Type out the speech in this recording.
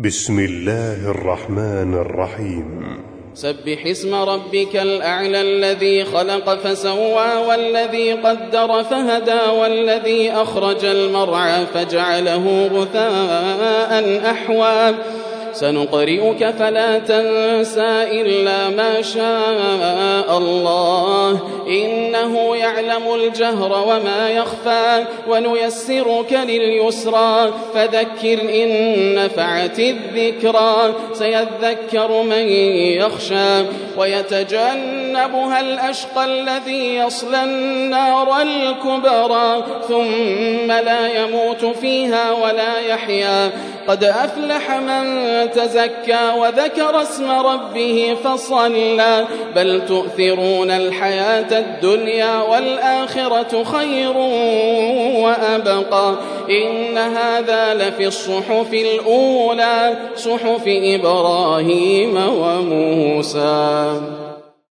بسم الله الرحمن الرحيم سبح اسم ربك الأعلى الذي خلق فسوى والذي قدر فهدى والذي أخرج المرعى فجعله غثاء أحوى سنقرئك فلا تنسى إلا ما شاء الله إنه يعلم الجهر وما يخفى ونيسرك لليسرى فذكر إن نفعت الذكرى سيذكر من يخشى ويتجنبها الأشقى الذي يصلى النار الكبرى ثم لا يموت فيها ولا يحيا قد أفلح من تزكى وذكر اسم ربه فصلى بل تؤثرون الحياة الدنيا والآخرة خير وأبقى إن هذا لفي الصحف الأولى صحف إبراهيم وموسى.